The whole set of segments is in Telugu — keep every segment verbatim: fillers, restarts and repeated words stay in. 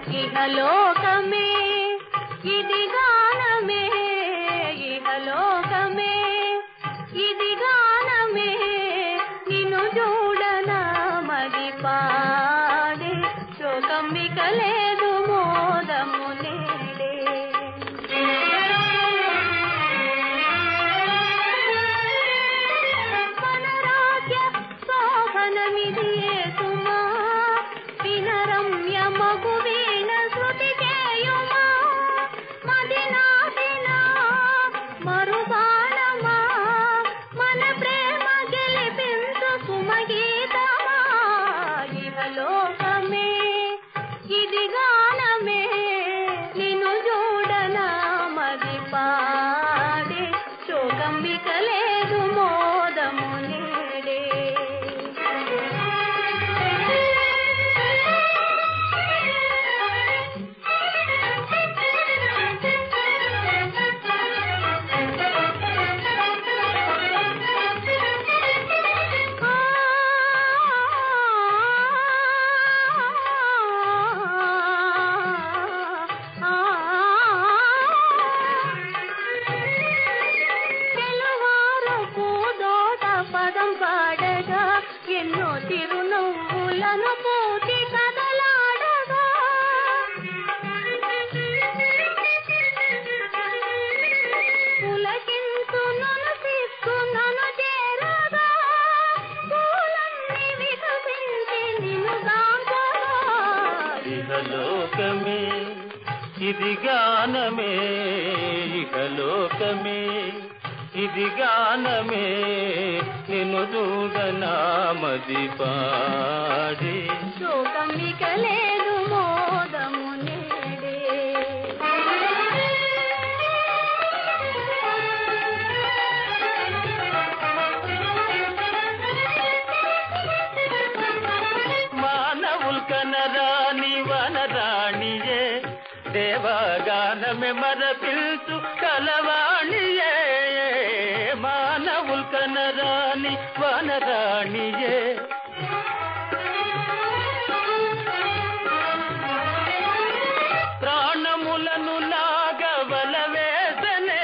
ఇహలోకమే ఇది గానమే ఇహలోకమే ఇది గానమే నిన్ను చూడనా మది పాడే శోకం ఇక లేదు మోదము నేడే వనరాజ్య శోభనమిదియే సుమా వినరమ్య మగు వీణ శృతి చేయుమా మది నాటిన మరుబాణమా మన ప్రేమ గెలిపించు సుమగీతమా ఇహలోకమే ఇది గానమే నిన్ను చూడనా మది పాడే శోకం ఇక లేదు మోదము నేడే పదం పాడగా ఎన్నో తిరునవ్వులను పూటి కదలాడగా పులకింతు నన్ను తీసుకు నన్ను చేరగా పూలన్నీ వికసించి నిన్ను గాంచగా ఇహలోకమే ఇది గానమే ఇహలోకమే ఇది గానమే నిన్ను చూడనా మది పాడే శోకం ఇక లేదు మోదము నేడే మానవుల్ కనరాని వనరాణియే దేవగానమే మరపిల్చు కలవాణియే మానవుల్ కనరాని వనరాణియే ప్రాణములను లాగవల వేసనే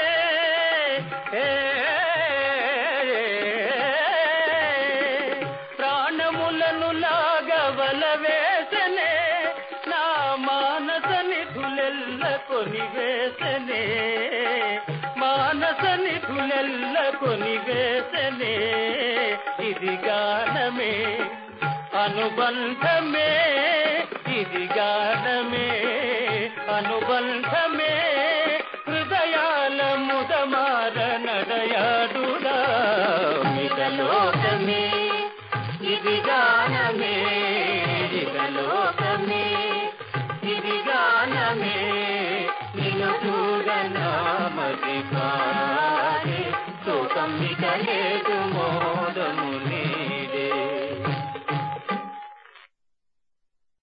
ప్రాణములను లాగవల వేసనే నా మానస నిధులెల్ల కొనివేసనే మానస నిధులెల్ల కొనివేసనే ఇది గానమే అనుబంధమే ఇది గానమే అనుబంధమే హృదయాల ముదమార నడయాడుడా మిగలోకమే ఇది గానమే ఇహలోకమే ఇది గానమే నిన్ను చూడనా మది పాడే శోకం ఇక లేదు